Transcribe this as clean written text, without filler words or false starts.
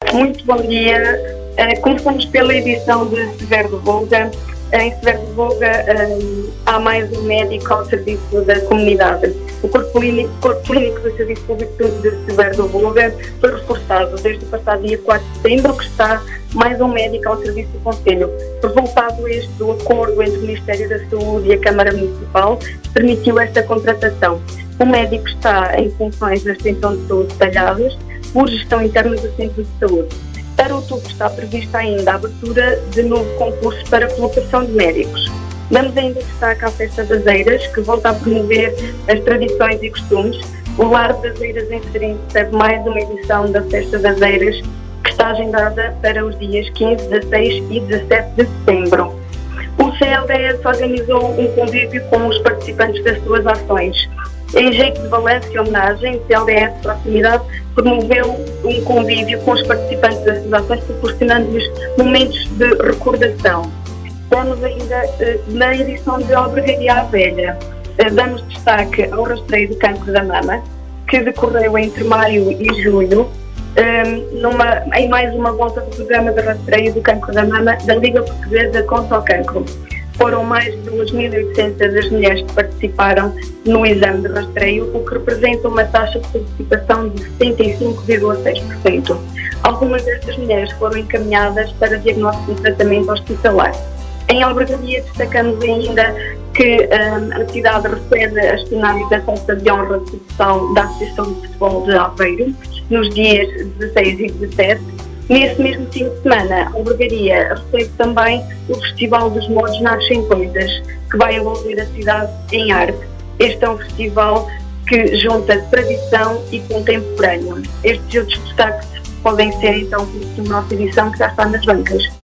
Muito bom dia. Começamos pela edição de Severo de Voga. Em Severo de Voga há mais um médico ao serviço da comunidade. O Corpo Clínico do Serviço Público de Severo de Voga foi reforçado desde o passado dia 4 de setembro, que está mais um médico ao serviço do Conselho. Resultado este do acordo entre o Ministério da Saúde e a Câmara Municipal, permitiu esta contratação. O médico está em funções da extensão de saúde detalhadas por gestão interna do Centro de Saúde. Para outubro está prevista ainda a abertura de novo concurso para colocação de médicos. Damos ainda destaque à Festa das Eiras, que volta a promover as tradições e costumes. O Lar das Eiras em Sesimbra recebe mais uma edição da Festa das Eiras, que está agendada para os dias 15, 16 e 17 de setembro. O CLDS organizou um convívio com os participantes das suas ações. Em jeito de balanço e homenagem, o CLDS Proximidade promoveu um convívio com os participantes das suas ações, proporcionando-lhes momentos de recordação. Damos ainda, na edição de Albergaria à Velha, damos destaque ao rastreio do cancro da mama, que decorreu entre maio e julho, em mais uma volta do programa de rastreio do cancro da mama da Liga Portuguesa contra o Cancro. Foram mais de 2.800 as mulheres que participaram no exame de rastreio, o que representa uma taxa de participação de 75,6%. Algumas destas mulheres foram encaminhadas para diagnóstico e tratamento hospitalar. Em Albergaria destacamos ainda que a cidade recebe as finais da festa de honra de futsal da Associação de Futebol de Aveiro, nos dias 16 e 17. Nesse mesmo fim de semana, a Albergaria recebe também o Festival dos Modos Nascem Coisas, que vai envolver a cidade em arte. Este é um festival que junta tradição e contemporâneo. Estes outros destaques podem ser então na nossa edição, que já está nas bancas.